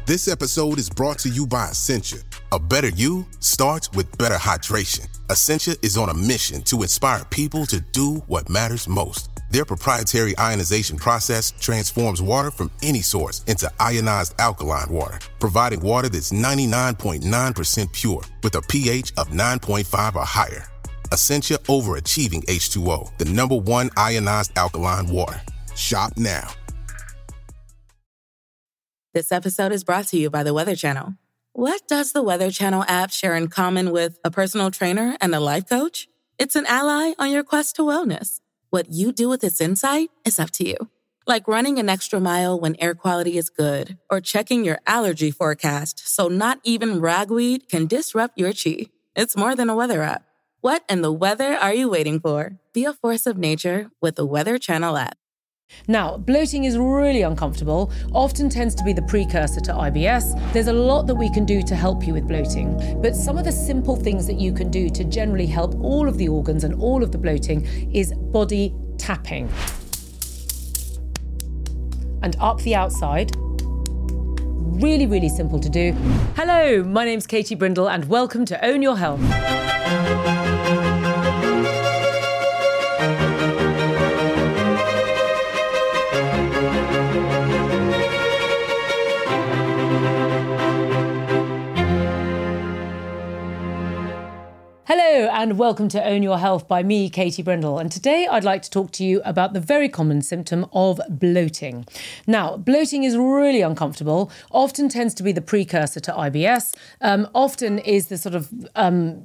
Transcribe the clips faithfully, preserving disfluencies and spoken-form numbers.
This episode is brought to you by Essentia. A better you starts with better hydration. Essentia is on a mission to inspire people to do what matters most. Their proprietary ionization process transforms water from any source into ionized alkaline water, providing water that's ninety-nine point nine percent pure with a pH of nine point five or higher. Essentia Overachieving H two O, the number one ionized alkaline water. Shop now. This episode is brought to you by the Weather Channel. What does the Weather Channel app share in common with a personal trainer and a life coach? It's an ally on your quest to wellness. What you do with its insight is up to you. Like running an extra mile when air quality is good, or checking your allergy forecast so not even ragweed can disrupt your chi. It's more than a weather app. What in the weather are you waiting for? Be a force of nature with the Weather Channel app. Now, bloating is really uncomfortable, often tends to be the precursor to I B S. There's a lot that we can do to help you with bloating, but some of the simple things that you can do to generally help all of the organs and all of the bloating is body tapping. And up the outside. Really, really simple to do. Hello, my name's Katie Brindle and welcome to Own Your Health. Hello and welcome to Own Your Health by me, Katie Brindle. And today I'd like to talk to you about the very common symptom of bloating. Now, bloating is really uncomfortable, often tends to be the precursor to I B S, um, often is the sort of um,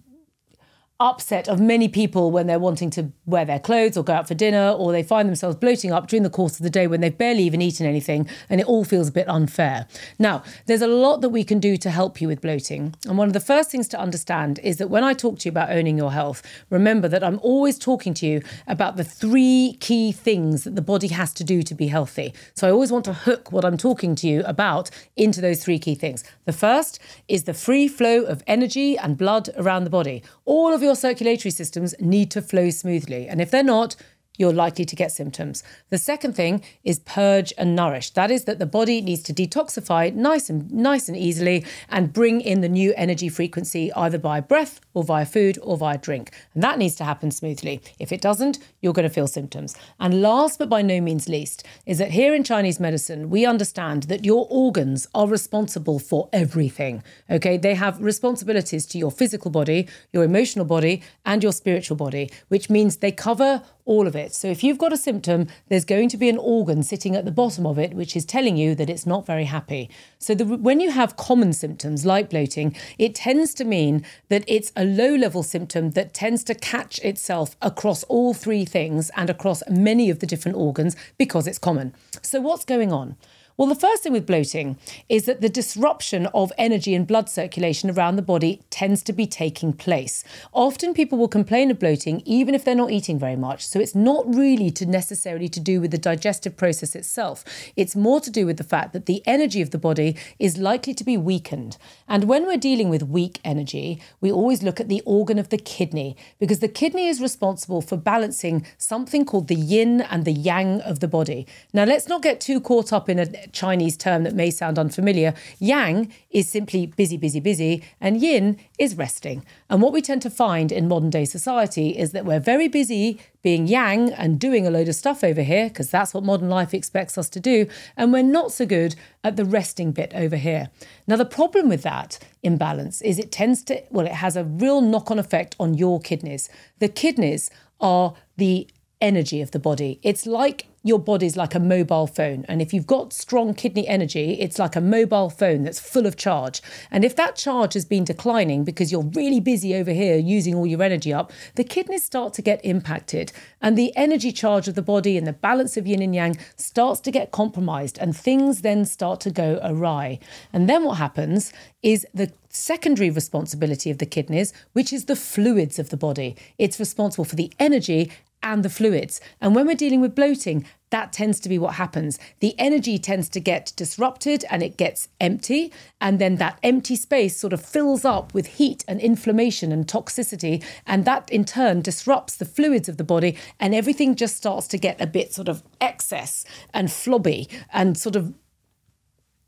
upset of many people when they're wanting to wear their clothes or go out for dinner, or they find themselves bloating up during the course of the day when they've barely even eaten anything and it all feels a bit unfair. Now, there's a lot that we can do to help you with bloating. And one of the first things to understand is that when I talk to you about owning your health, remember that I'm always talking to you about the three key things that the body has to do to be healthy. So I always want to hook what I'm talking to you about into those three key things. The first is the free flow of energy and blood around the body. All of your circulatory systems need to flow smoothly. And if they're not, you're likely to get symptoms. The second thing is purge and nourish. That is that the body needs to detoxify nice and nice and easily and bring in the new energy frequency either by breath or via food or via drink. And that needs to happen smoothly. If it doesn't, you're going to feel symptoms. And last but by no means least is that here in Chinese medicine, we understand that your organs are responsible for everything. Okay, they have responsibilities to your physical body, your emotional body, and your spiritual body, which means they cover all of it. So if you've got a symptom, there's going to be an organ sitting at the bottom of it, which is telling you that it's not very happy. So the, when you have common symptoms like bloating, it tends to mean that it's a low-level symptom that tends to catch itself across all three things and across many of the different organs because it's common. So what's going on? Well, the first thing with bloating is that the disruption of energy and blood circulation around the body tends to be taking place. Often people will complain of bloating even if they're not eating very much. So it's not really to necessarily to do with the digestive process itself. It's more to do with the fact that the energy of the body is likely to be weakened. And when we're dealing with weak energy, we always look at the organ of the kidney, because the kidney is responsible for balancing something called the yin and the yang of the body. Now, let's not get too caught up in a Chinese term that may sound unfamiliar. Yang is simply busy, busy, busy, and yin is resting. And what we tend to find in modern day society is that we're very busy being yang and doing a load of stuff over here, because that's what modern life expects us to do, and we're not so good at the resting bit over here. Now, the problem with that imbalance is it tends to, well, it has a real knock-on effect on your kidneys. The kidneys are the energy of the body. It's like your body's like a mobile phone. And if you've got strong kidney energy, it's like a mobile phone that's full of charge. And if that charge has been declining because you're really busy over here using all your energy up, the kidneys start to get impacted. And the energy charge of the body and the balance of yin and yang starts to get compromised. And things then start to go awry. And then what happens is the secondary responsibility of the kidneys, which is the fluids of the body. It's responsible for the energy and the fluids. And when we're dealing with bloating, that tends to be what happens. The energy tends to get disrupted and it gets empty. And then that empty space sort of fills up with heat and inflammation and toxicity. And that in turn disrupts the fluids of the body, and everything just starts to get a bit sort of excess and flobby and sort of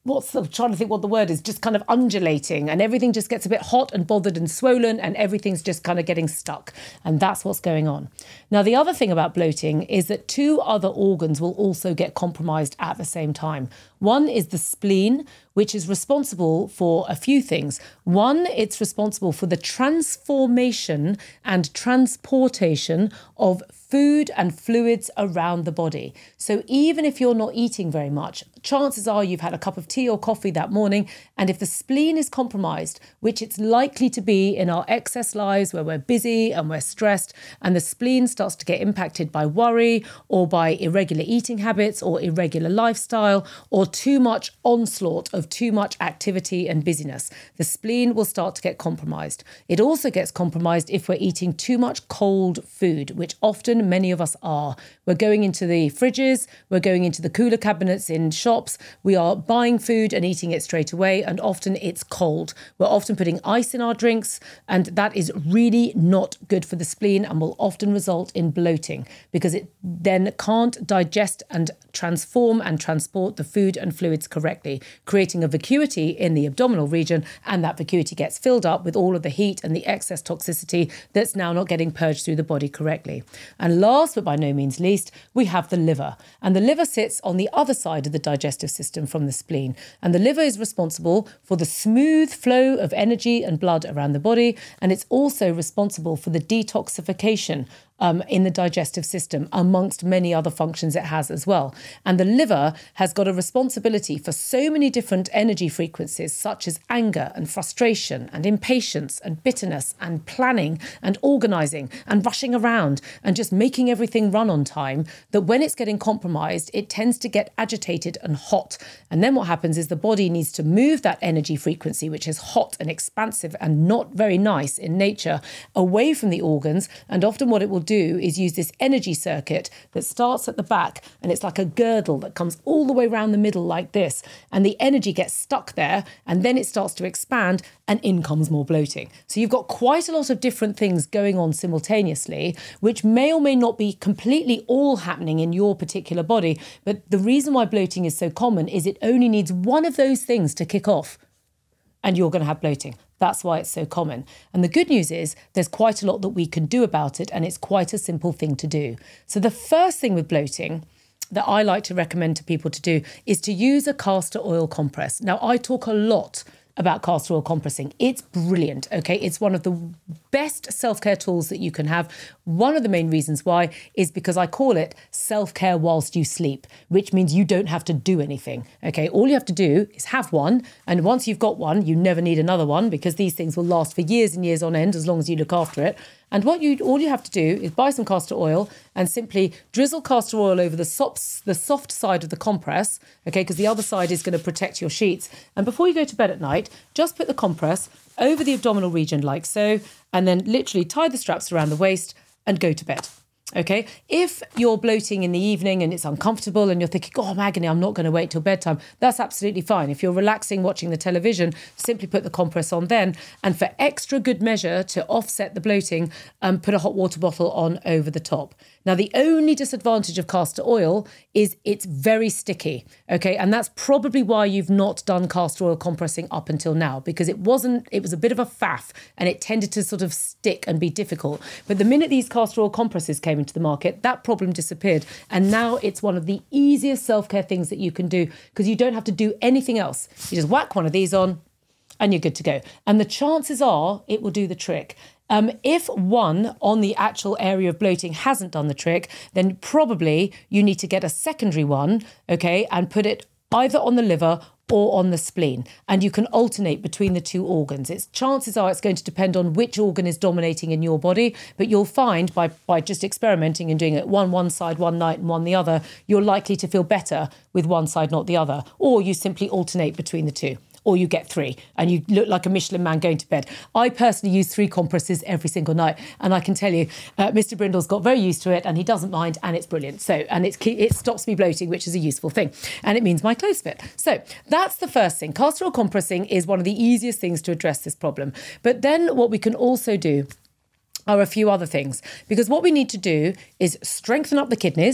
what's the, I'm trying to think what the word is, just kind of undulating, and everything just gets a bit hot and bothered and swollen, and everything's just kind of getting stuck. And that's what's going on. Now, the other thing about bloating is that two other organs will also get compromised at the same time. One is the spleen, which is responsible for a few things. One, it's responsible for the transformation and transportation of food and fluids around the body. So even if you're not eating very much, chances are you've had a cup of tea or coffee that morning, and if the spleen is compromised, which it's likely to be in our excess lives where we're busy and we're stressed, and the spleen starts to get impacted by worry or by irregular eating habits or irregular lifestyle or too much onslaught of too much activity and busyness, the spleen will start to get compromised. It also gets compromised if we're eating too much cold food, which often many of us are. We're going into the fridges, we're going into the cooler cabinets in shops, we are buying food and eating it straight away, and often it's cold. We're often putting ice in our drinks, and that is really not good for the spleen and will often result in bloating because it then can't digest and transform and transport the food and fluids correctly, creating a vacuity in the abdominal region, and that vacuity gets filled up with all of the heat and the excess toxicity that's now not getting purged through the body correctly. And last but by no means least, we have the liver. And the liver sits on the other side of the digestive system from the spleen. And the liver is responsible for the smooth flow of energy and blood around the body, and it's also responsible for the detoxification Um, in the digestive system, amongst many other functions it has as well. And the liver has got a responsibility for so many different energy frequencies, such as anger and frustration and impatience and bitterness and planning and organising and rushing around and just making everything run on time, that when it's getting compromised, it tends to get agitated and hot. And then what happens is the body needs to move that energy frequency, which is hot and expansive and not very nice in nature, away from the organs. And often what it will do is use this energy circuit that starts at the back, and it's like a girdle that comes all the way around the middle like this, and the energy gets stuck there, and then it starts to expand, and in comes more bloating. So you've got quite a lot of different things going on simultaneously, which may or may not be completely all happening in your particular body. But the reason why bloating is so common is it only needs one of those things to kick off, and you're going to have bloating. That's why it's so common. And the good news is there's quite a lot that we can do about it, and it's quite a simple thing to do. So the first thing with bloating that I like to recommend to people to do is to use a castor oil compress. Now, I talk a lot about castor oil compressing. It's brilliant, okay? It's one of the best self-care tools that you can have. One of the main reasons why is because I call it self-care whilst you sleep, which means you don't have to do anything, okay? All you have to do is have one, and once you've got one, you never need another one because these things will last for years and years on end as long as you look after it. And what you all you have to do is buy some castor oil and simply drizzle castor oil over the soft, the soft side of the compress, okay, because the other side is going to protect your sheets. And before you go to bed at night, just put the compress over the abdominal region like so, and then literally tie the straps around the waist and go to bed. Okay, if you're bloating in the evening and it's uncomfortable and you're thinking, oh, I'm agony, I'm not going to wait till bedtime, that's absolutely fine. If you're relaxing watching the television, simply put the compress on then. And for extra good measure to offset the bloating, um, put a hot water bottle on over the top. Now, the only disadvantage of castor oil is it's very sticky, okay? And that's probably why you've not done castor oil compressing up until now, because it wasn't, it was a bit of a faff and it tended to sort of stick and be difficult. But the minute these castor oil compresses came into the market, that problem disappeared. And now it's one of the easiest self-care things that you can do because you don't have to do anything else. You just whack one of these on and you're good to go. And the chances are it will do the trick. Um, if one on the actual area of bloating hasn't done the trick, then probably you need to get a secondary one, okay, and put it either on the liver or on the spleen. And you can alternate between the two organs. It's chances are it's going to depend on which organ is dominating in your body, but you'll find by, by just experimenting and doing it one one side one night and one the other, you're likely to feel better with one side, not the other. Or you simply alternate between the two. Or you get three and you look like a Michelin man going to bed. I personally use three compresses every single night. And I can tell you, uh, Mister Brindle's got very used to it and he doesn't mind and it's brilliant. So, and it's, it stops me bloating, which is a useful thing. And it means my clothes fit. So that's the first thing. Castor oil compressing is one of the easiest things to address this problem. But then what we can also do are a few other things. Because what we need to do is strengthen up the kidneys.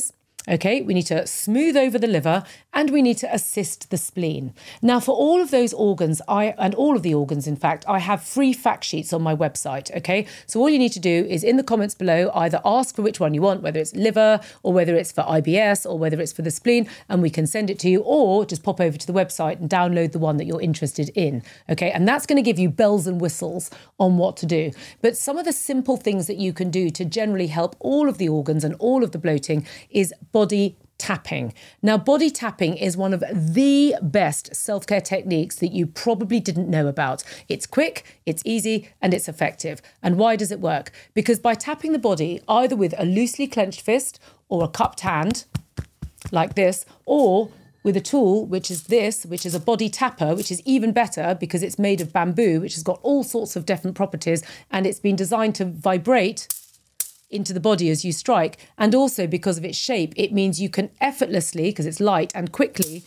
Okay, we need to smooth over the liver and we need to assist the spleen. Now, for all of those organs, I and all of the organs, in fact, I have free fact sheets on my website, okay? So all you need to do is in the comments below, either ask for which one you want, whether it's liver or whether it's for I B S or whether it's for the spleen, and we can send it to you, or just pop over to the website and download the one that you're interested in, okay? And that's going to give you bells and whistles on what to do. But some of the simple things that you can do to generally help all of the organs and all of the bloating is body tapping. Now, body tapping is one of the best self-care techniques that you probably didn't know about. It's quick, it's easy, and it's effective. And why does it work? Because by tapping the body, either with a loosely clenched fist or a cupped hand, like this, or with a tool, which is this, which is a body tapper, which is even better because it's made of bamboo, which has got all sorts of different properties, and it's been designed to vibrate into the body as you strike. And also because of its shape, it means you can effortlessly, because it's light, and quickly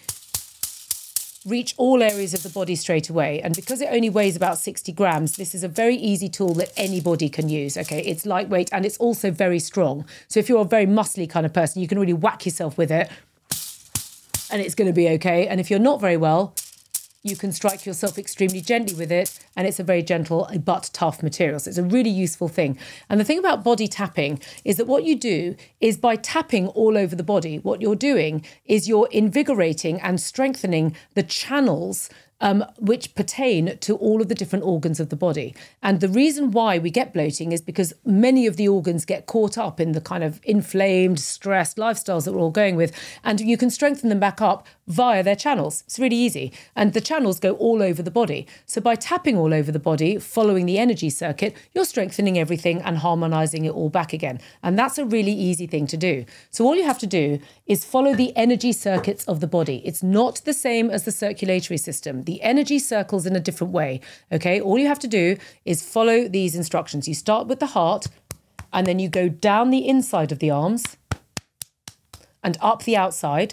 reach all areas of the body straight away. And because it only weighs about sixty grams, this is a very easy tool that anybody can use, okay? It's lightweight and it's also very strong. So if you're a very muscly kind of person, you can really whack yourself with it and it's going to be okay. And if you're not very well, you can strike yourself extremely gently with it, and it's a very gentle but tough material. So it's a really useful thing. And the thing about body tapping is that what you do is by tapping all over the body, what you're doing is you're invigorating and strengthening the channels Um, which pertain to all of the different organs of the body. And the reason why we get bloating is because many of the organs get caught up in the kind of inflamed, stressed lifestyles that we're all going with. And you can strengthen them back up via their channels. It's really easy. And the channels go all over the body. So by tapping all over the body, following the energy circuit, you're strengthening everything and harmonizing it all back again. And that's a really easy thing to do. So all you have to do is follow the energy circuits of the body. It's not the same as the circulatory system. The energy circles in a different way, okay? All you have to do is follow these instructions. You start with the heart, and then you go down the inside of the arms and up the outside.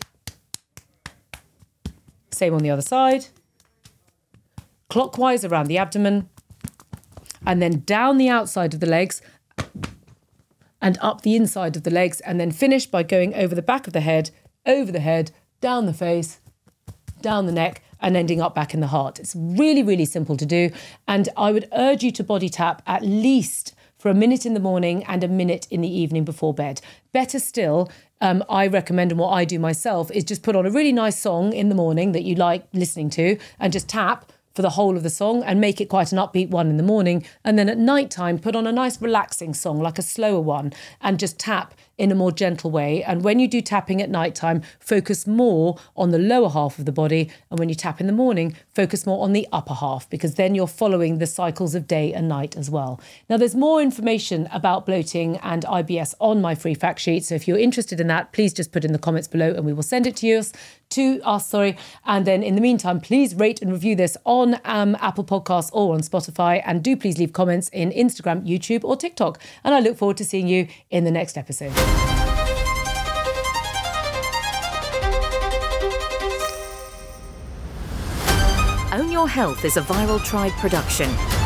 Same on the other side. Clockwise around the abdomen, and then down the outside of the legs and up the inside of the legs, and then finish by going over the back of the head, over the head, down the face, down the neck, and ending up back in the heart. It's really, really simple to do. And I would urge you to body tap at least for a minute in the morning and a minute in the evening before bed. Better still, um, I recommend, and what I do myself, is just put on a really nice song in the morning that you like listening to and just tap for the whole of the song and make it quite an upbeat one in the morning. And then at night time, put on a nice relaxing song, like a slower one, and just tap in a more gentle way. And when you do tapping at night time, focus more on the lower half of the body. And when you tap in the morning, focus more on the upper half, because then you're following the cycles of day and night as well. Now, there's more information about bloating and I B S on my free fact sheet. So if you're interested in that, please just put in the comments below and we will send it to you. To us, sorry. And then in the meantime, please rate and review this on um, Apple Podcasts or on Spotify. And do please leave comments in Instagram, YouTube or TikTok. And I look forward to seeing you in the next episode. Own Your Health is a Viral Tribe production.